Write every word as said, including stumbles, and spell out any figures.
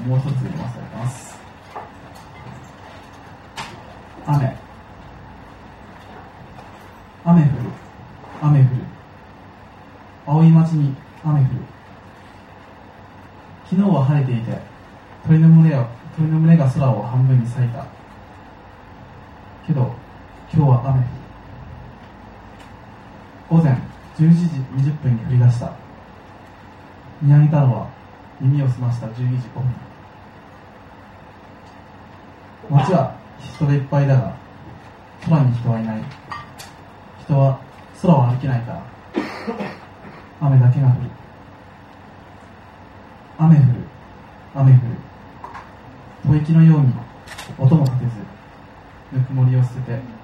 もう一つ読ませていただきます。雨、雨降る、雨降る、青い町に雨降る。昨日は晴れていて、鳥の群れが鳥の群れが空を半分に裂いた。けど今日は雨降る。午前じゅういちじにじゅっぷんに降り出した。宮城太郎は耳を澄ましたじゅうにじごふん。街は人でいっぱいだが、空に人はいない。人は空を歩けないから、雨だけが降る。雨降る、雨降る。吐息のように音も立てず、ぬくもりを捨てて